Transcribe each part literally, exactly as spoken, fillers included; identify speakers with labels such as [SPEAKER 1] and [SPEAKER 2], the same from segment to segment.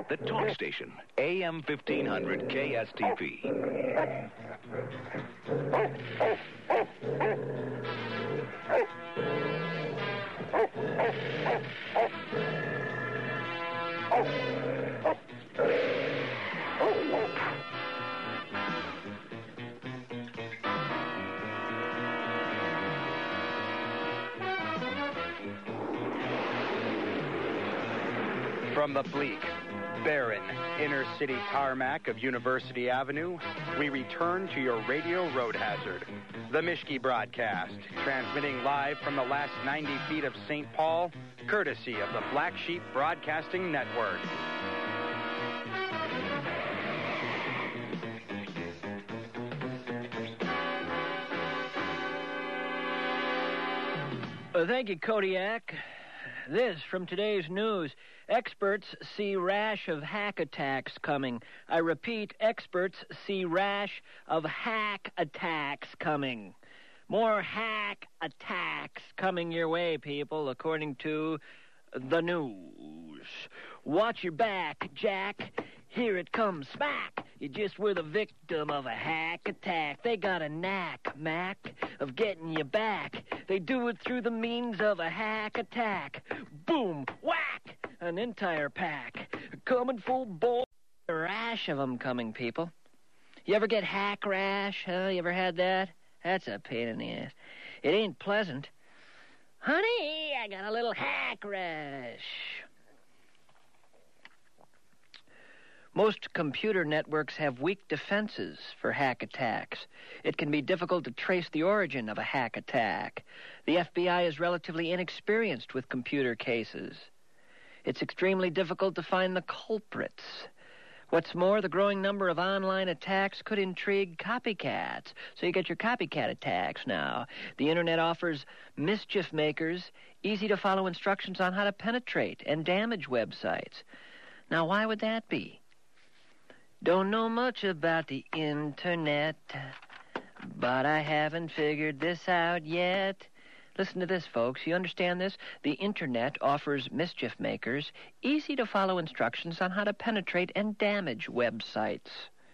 [SPEAKER 1] The talk station, A M fifteen hundred K S T P.
[SPEAKER 2] From the bleak, barren, inner-city tarmac of University Avenue, we return to your radio road hazard, the Mishke broadcast, transmitting live from the last ninety feet of Saint Paul, courtesy of the Black Sheep Broadcasting Network.
[SPEAKER 3] Uh, thank you, Kodiak. This from today's news. Experts see rash of hack attacks coming. I repeat, experts see rash of hack attacks coming. More hack attacks coming your way, people, according to the news. Watch your back, Jack. Here it comes smack. You just were the victim of a hack attack. They got a knack, Mac, of getting you back. They do it through the means of a hack attack. Boom, whack, an entire pack. Coming full bore. A rash of them coming, people. You ever get hack rash, huh? You ever had that? That's a pain in the ass. It ain't pleasant. Honey, I got a little hack rash. Most computer networks have weak defenses for hack attacks. It can be difficult to trace the origin of a hack attack. The F B I is relatively inexperienced with computer cases. It's extremely difficult to find the culprits. What's more, the growing number of online attacks could intrigue copycats. So you get your copycat attacks now. The Internet offers mischief makers easy-to-follow instructions on how to penetrate and damage websites. Now, why would that be? Don't know much about the Internet, but I haven't figured this out yet. Listen to this, folks. You understand this? The Internet offers mischief makers easy-to-follow instructions on how to penetrate and damage websites.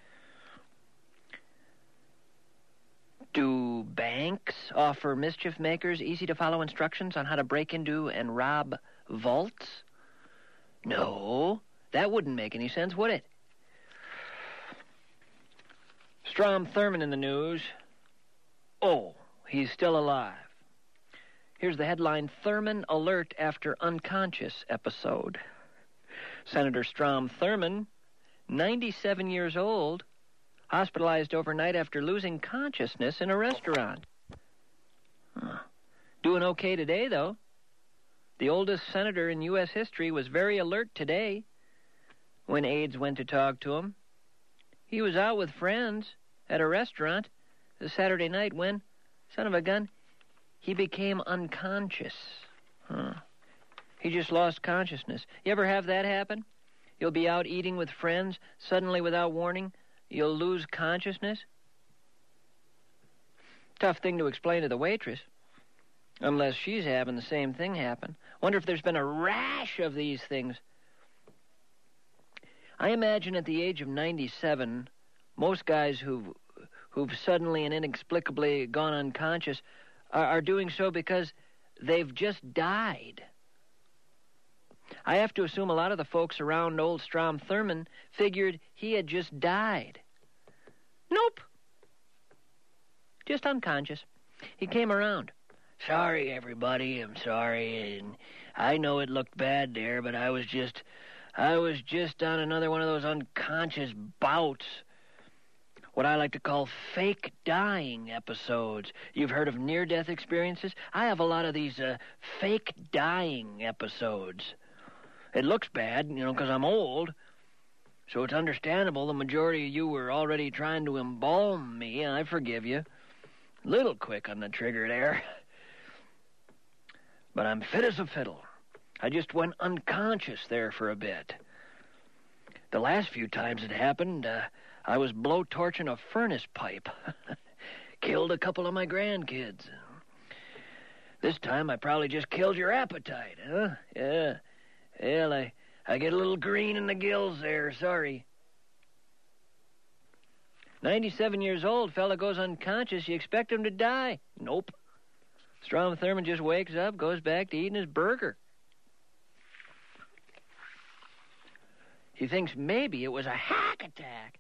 [SPEAKER 3] Do banks offer mischief makers easy-to-follow instructions on how to break into and rob vaults? No, that wouldn't make any sense, would it? Strom Thurmond in the news. Oh, he's still alive. Here's the headline, Thurmond alert after unconscious episode. Senator Strom Thurmond, ninety-seven years old, hospitalized overnight after losing consciousness in a restaurant. Huh. Doing okay today, though. The oldest senator in U S history was very alert today when aides went to talk to him. He was out with friends at a restaurant this Saturday night when, son of a gun, he became unconscious. Huh. He just lost consciousness. You ever have that happen? You'll be out eating with friends, suddenly without warning, you'll lose consciousness? Tough thing to explain to the waitress. Unless she's having the same thing happen. Wonder if there's been a rash of these things. I imagine at the age of ninety-seven, most guys who've, who've suddenly and inexplicably gone unconscious are, are doing so because they've just died. I have to assume a lot of the folks around old Strom Thurmond figured he had just died. Nope. Just unconscious. He came around. Sorry, everybody, I'm sorry. And I know it looked bad there, but I was just... I was just on another one of those unconscious bouts. What I like to call fake dying episodes. You've heard of near-death experiences? I have a lot of these uh, fake dying episodes. It looks bad, you know, because I'm old. So it's understandable the majority of you were already trying to embalm me. I forgive you. Little quick on the trigger there. But I'm fit as a fiddle. I just went unconscious there for a bit. The last few times it happened, uh, I was blowtorching a furnace pipe. Killed a couple of my grandkids. This time I probably just killed your appetite, huh? Yeah. Well, I, I get a little green in the gills there, sorry. ninety-seven years old, fella goes unconscious. You expect him to die? Nope. Strom Thurmond just wakes up, goes back to eating his burger. He thinks maybe it was a hack attack.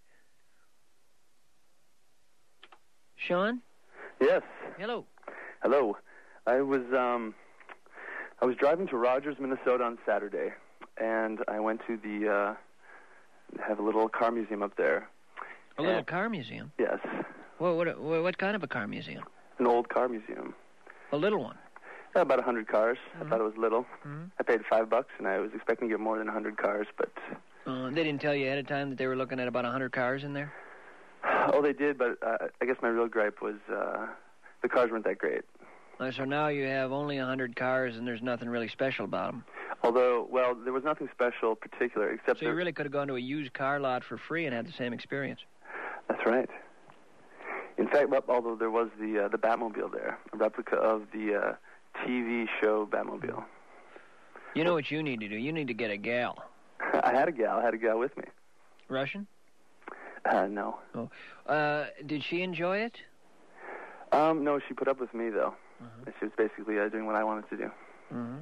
[SPEAKER 3] Sean?
[SPEAKER 4] Yes.
[SPEAKER 3] Hello.
[SPEAKER 4] Hello. I was um, I was driving to Rogers, Minnesota on Saturday, and I went to the uh, have a little car museum up there.
[SPEAKER 3] A little and, car museum?
[SPEAKER 4] Yes.
[SPEAKER 3] Well, what, what what kind of a car museum?
[SPEAKER 4] An old car museum.
[SPEAKER 3] A little one?
[SPEAKER 4] Yeah, about a hundred cars. Mm-hmm. I thought it was little.
[SPEAKER 3] Mm-hmm.
[SPEAKER 4] I paid five bucks, and I was expecting to get more than a hundred cars, but...
[SPEAKER 3] Uh, they didn't tell you ahead of time that they were looking at about a hundred cars in there?
[SPEAKER 4] Oh, they did, but uh, I guess my real gripe was uh, the cars weren't that great.
[SPEAKER 3] Uh, so now you have only a hundred cars, and there's nothing really special about them.
[SPEAKER 4] Although, well, there was nothing special particular, except...
[SPEAKER 3] So you really could have gone to a used car lot for free and had the same experience.
[SPEAKER 4] That's right. In fact, although there was the uh, the Batmobile there, a replica of the uh, T V show Batmobile.
[SPEAKER 3] You know what you need to do? You need to get a gal.
[SPEAKER 4] I had a gal. I had a gal with me.
[SPEAKER 3] Russian?
[SPEAKER 4] Uh, no.
[SPEAKER 3] Oh. Uh, did she enjoy it?
[SPEAKER 4] Um, no, she put up with me, though.
[SPEAKER 3] Uh-huh.
[SPEAKER 4] She was basically uh, doing what I wanted to do.
[SPEAKER 3] Mm-hmm.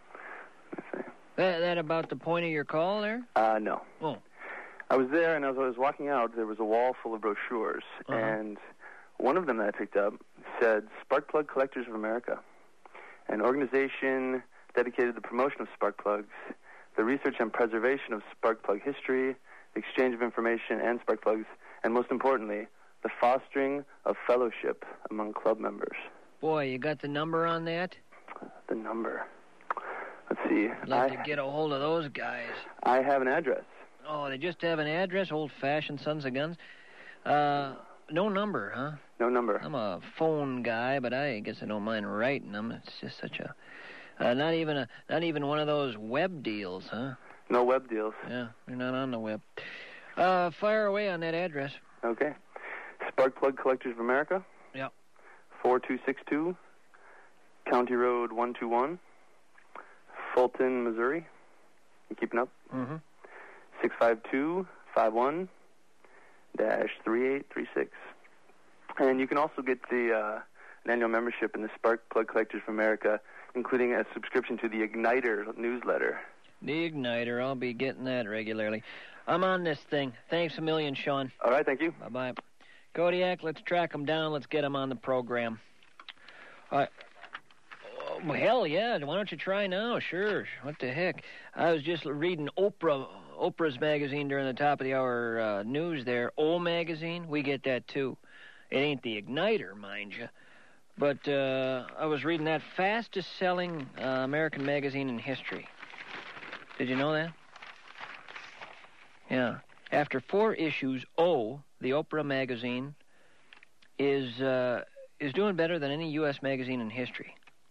[SPEAKER 3] That, that about the point of your call there?
[SPEAKER 4] Uh, no.
[SPEAKER 3] Oh.
[SPEAKER 4] I was there, and as I was walking out, there was a wall full of brochures,
[SPEAKER 3] uh-huh.
[SPEAKER 4] and one of them that I picked up said Spark Plug Collectors of America, an organization dedicated to the promotion of spark plugs, the research and preservation of spark plug history, the exchange of information and spark plugs, and most importantly, the fostering of fellowship among club members.
[SPEAKER 3] Boy, you got the number on that?
[SPEAKER 4] The number. Let's see.
[SPEAKER 3] I'd like
[SPEAKER 4] I,
[SPEAKER 3] to get a hold of those guys.
[SPEAKER 4] I have an address.
[SPEAKER 3] Oh, they just have an address? Old-fashioned sons of guns? Uh, no number, huh?
[SPEAKER 4] No number.
[SPEAKER 3] I'm a phone guy, but I guess I don't mind writing them. It's just such a... Uh, not even a, not even one of those web deals, huh?
[SPEAKER 4] No web deals.
[SPEAKER 3] Yeah, you're not on the web. Uh, fire away on that address.
[SPEAKER 4] Okay. Spark Plug Collectors of America.
[SPEAKER 3] Yep.
[SPEAKER 4] four two six two, County Road one two one, Fulton, Missouri. You keeping up?
[SPEAKER 3] Mm-hmm.
[SPEAKER 4] six five two, five one, dash three eight three six. And you can also get the uh, an annual membership in the Spark Plug Collectors of America, including a subscription to the Igniter newsletter.
[SPEAKER 3] The Igniter. I'll be getting that regularly. I'm on this thing. Thanks a million, Sean.
[SPEAKER 4] All right, thank you.
[SPEAKER 3] Bye-bye. Kodiak, let's track him down. Let's get him on the program. All right. Oh, hell, yeah. Why don't you try now? Sure. What the heck? I was just reading Oprah, Oprah's magazine during the top of the hour uh, news there. O magazine. We get that, too. It ain't the Igniter, mind you. But uh, I was reading that fastest-selling uh, American magazine in history. Did you know that? Yeah. After four issues, O, the Oprah magazine, is uh, is doing better than any U S magazine in history.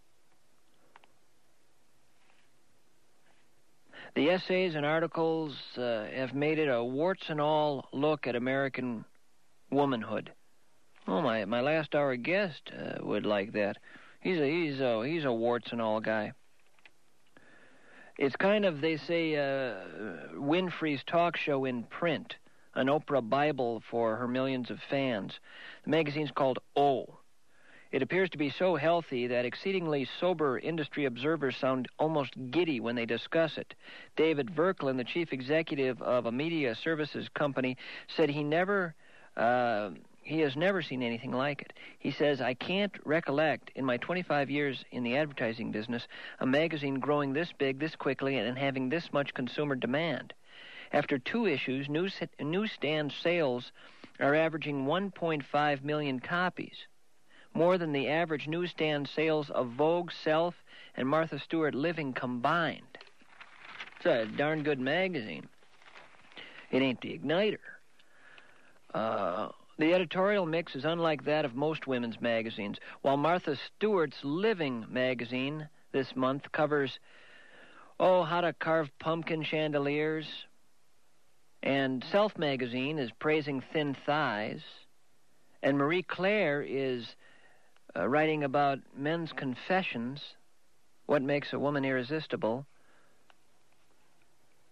[SPEAKER 3] The essays and articles uh, have made it a warts-and-all look at American womanhood. Oh, my my last hour guest uh, would like that. He's a he's a he's a warts-and-all guy. It's kind of, they say, uh, Winfrey's talk show in print, an Oprah Bible for her millions of fans. The magazine's called O. It appears to be so healthy that exceedingly sober industry observers sound almost giddy when they discuss it. David Verklin, the chief executive of a media services company, said he never... Uh, He has never seen anything like it. He says, I can't recollect in my twenty-five years in the advertising business a magazine growing this big, this quickly, and having this much consumer demand. After two issues, news, newsstand sales are averaging one point five million copies, more than the average newsstand sales of Vogue, Self, and Martha Stewart Living combined. It's a darn good magazine. It ain't the Igniter. Uh... The editorial mix is unlike that of most women's magazines. While Martha Stewart's Living magazine this month covers, oh, how to carve pumpkin chandeliers, and Self magazine is praising thin thighs, and Marie Claire is uh, writing about men's confessions, what makes a woman irresistible.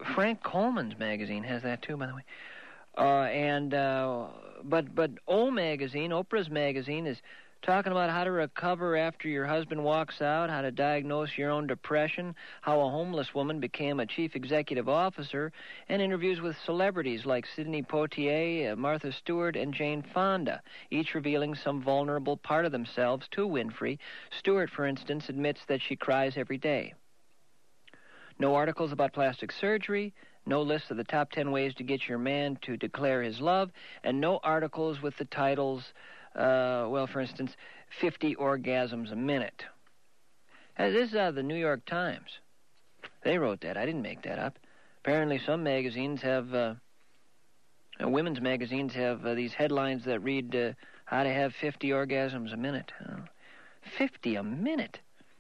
[SPEAKER 3] Frank Coleman's magazine has that too, by the way. Uh, and uh, but but O magazine, Oprah's magazine, is talking about how to recover after your husband walks out, how to diagnose your own depression, how a homeless woman became a chief executive officer, and interviews with celebrities like Sidney Poitier, uh, Martha Stewart, and Jane Fonda, each revealing some vulnerable part of themselves to Winfrey. Stewart, for instance, admits that she cries every day. No articles about plastic surgery, no list of the top ten ways to get your man to declare his love, and no articles with the titles, uh, well, for instance, fifty orgasms a minute. Uh, this is out of the New York Times. They wrote that. I didn't make that up. Apparently some magazines have, uh, uh, women's magazines have uh, these headlines that read, uh, how to have fifty orgasms a minute. Uh, fifty a minute?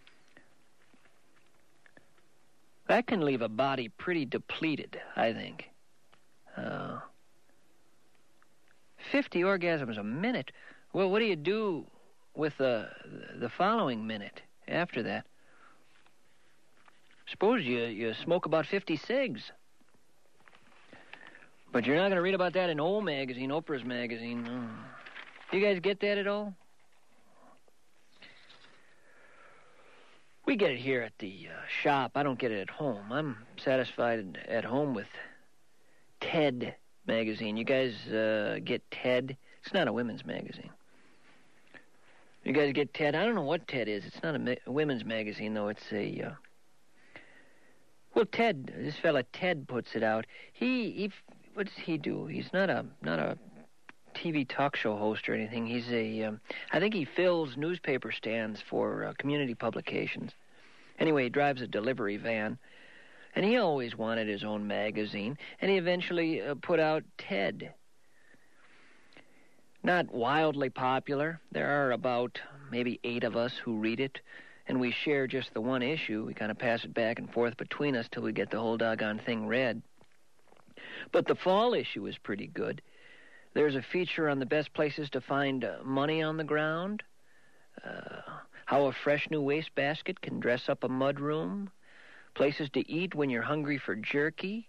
[SPEAKER 3] That can leave a body pretty depleted, I think. Uh, fifty orgasms a minute? Well, what do you do with the the following minute after that? Suppose you, you smoke about fifty cigs. But you're not going to read about that in O magazine, Oprah's magazine. Oh. You guys get that at all? We get it here at the uh, shop. I don't get it at home. I'm satisfied at home with Ted magazine. You guys uh, get Ted? It's not a women's magazine. You guys get Ted? I don't know what Ted is. It's not a, ma- a women's magazine, though. It's a... Uh... Well, Ted, this fella Ted puts it out. He, he, what does he do? He's not a, not a T V talk show host or anything. He's a, um, I think he fills newspaper stands for uh, community publications. Anyway, he drives a delivery van, and he always wanted his own magazine, and he eventually uh, put out Ted. Not wildly popular. There are about maybe eight of us who read it, and we share just the one issue. We kind of pass it back and forth between us till we get the whole doggone thing read. But the fall issue is pretty good. There's a feature on the best places to find uh, money on the ground, uh, how a fresh new wastebasket can dress up a mudroom, places to eat when you're hungry for jerky.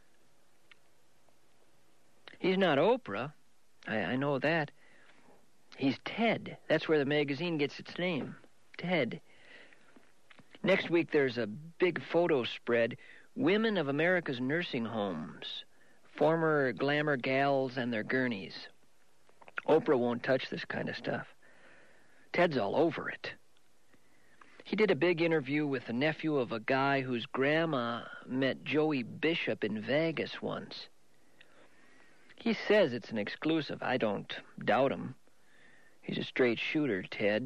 [SPEAKER 3] He's not Oprah. I, I know that. He's Ted. That's where the magazine gets its name. Ted. Next week there's a big photo spread, Women of America's Nursing Homes. Former glamour gals and their gurneys. Oprah won't touch this kind of stuff. Ted's all over it. He did a big interview with the nephew of a guy whose grandma met Joey Bishop in Vegas once. He says it's an exclusive. I don't doubt him. He's a straight shooter, Ted.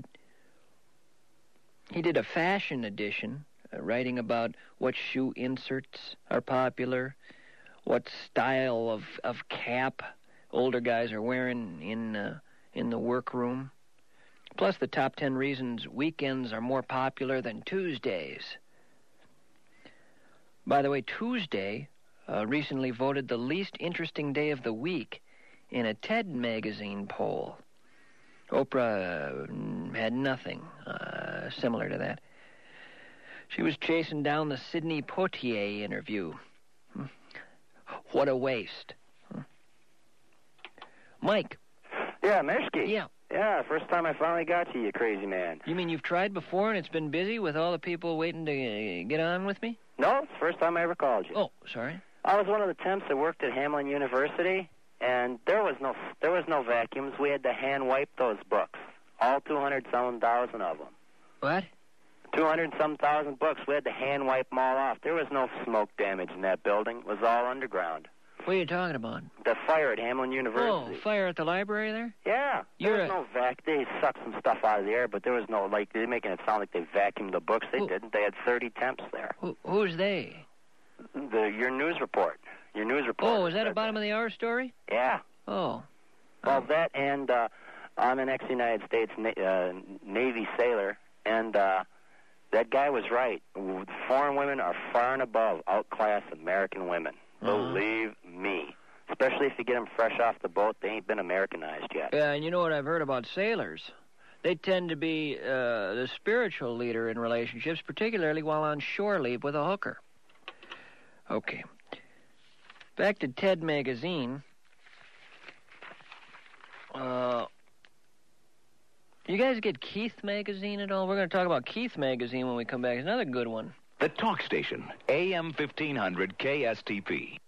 [SPEAKER 3] He did a fashion edition, uh, writing about what shoe inserts are popular, what style of, of cap older guys are wearing in uh, in the workroom. Plus the top ten reasons weekends are more popular than Tuesdays. By the way, Tuesday uh, recently voted the least interesting day of the week in a Ted magazine poll. Oprah uh, had nothing uh, similar to that. She was chasing down the Sidney Poitier interview. Hmm. What a waste. Hmm. Mike.
[SPEAKER 5] Yeah, Meshki.
[SPEAKER 3] Yeah.
[SPEAKER 5] Yeah, first time I finally got to you, crazy man.
[SPEAKER 3] You mean you've tried before and it's been busy with all the people waiting to uh, get on with me?
[SPEAKER 5] No, it's the first time I ever called you.
[SPEAKER 3] Oh, sorry.
[SPEAKER 5] I was one of the temps that worked at Hamlin University, and there was no there was no vacuums. We had to hand wipe those books, all two hundred some thousand of them.
[SPEAKER 3] What?
[SPEAKER 5] Two hundred some thousand books. We had to hand wipe them all off. There was no smoke damage in that building. It was all underground.
[SPEAKER 3] What are you talking about?
[SPEAKER 5] The fire at Hamlin University.
[SPEAKER 3] Oh, fire at the library there?
[SPEAKER 5] Yeah. There
[SPEAKER 3] You're
[SPEAKER 5] was
[SPEAKER 3] a...
[SPEAKER 5] no vac. They sucked some stuff out of the air, but there was no, like, they're making it sound like they vacuumed the books. They
[SPEAKER 3] Who...
[SPEAKER 5] didn't. They had thirty temps there.
[SPEAKER 3] Who, who's they?
[SPEAKER 5] The Your news report. Your news report.
[SPEAKER 3] Oh, is that a bottom of the hour story?
[SPEAKER 5] Yeah.
[SPEAKER 3] Oh.
[SPEAKER 5] Well,
[SPEAKER 3] oh.
[SPEAKER 5] that and uh, I'm an ex-United States Na- uh, Navy sailor, and uh, that guy was right. Foreign women are far and above outclass American women.
[SPEAKER 3] Uh-huh.
[SPEAKER 5] Believe me. Especially if you get them fresh off the boat, they ain't been Americanized yet.
[SPEAKER 3] Yeah, and you know what I've heard about sailors? They tend to be uh, the spiritual leader in relationships, particularly while on shore leave with a hooker. Okay. Back to Ted Magazine. Uh, you guys get Keith Magazine at all? We're going to talk about Keith Magazine when we come back. It's another good one.
[SPEAKER 1] The Talk Station, A M fifteen hundred K S T P.